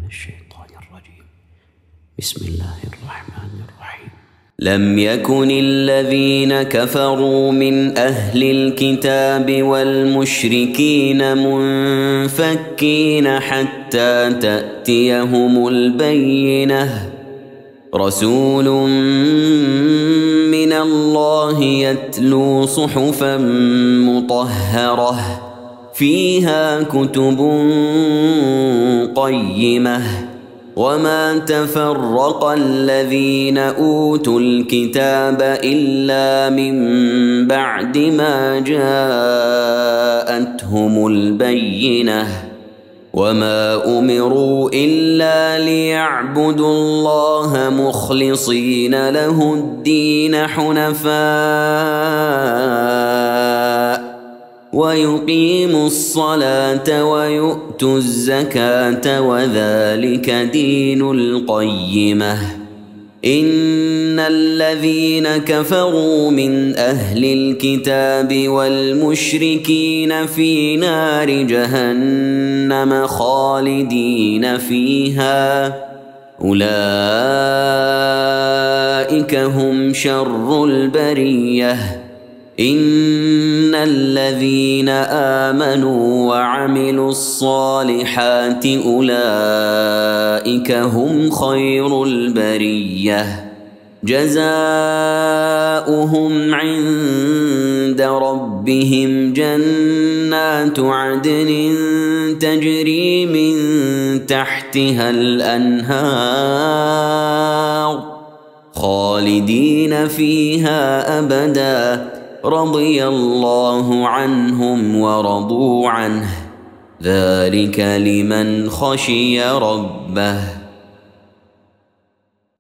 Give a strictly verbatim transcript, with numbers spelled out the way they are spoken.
الشيطان الرجيم. بسم الله الرحمن الرحيم. لم يكن الذين كفروا من أهل الكتاب والمشركين منفكين حتى تأتيهم البينة، رسول من الله يتلو صحفا مطهرة فيها كتب قيمة، وما تفرق الذين أوتوا الكتاب إلا من بعد ما جاءتهم البينة، وما أمروا إلا ليعبدوا الله مخلصين له الدين حنفاء ويقيموا الصلاة ويؤتوا الزكاة وذلك دين القيمة. إن الذين كفروا من أهل الكتاب والمشركين في نار جهنم خالدين فيها، أولئك هم شر البرية. إن الذين آمنوا وعملوا الصالحات أولئك هم خير البرية، جزاؤهم عند ربهم جنات عدن تجري من تحتها الأنهار خالدين فيها أبداً، رضي الله عنهم ورضوا عنه، ذلك لمن خشي ربه.